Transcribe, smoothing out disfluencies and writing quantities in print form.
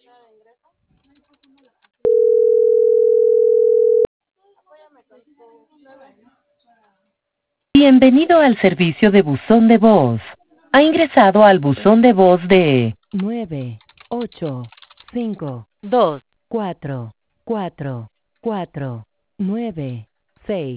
Bienvenido al servicio de buzón de voz. Ha ingresado al buzón de voz de 985244496.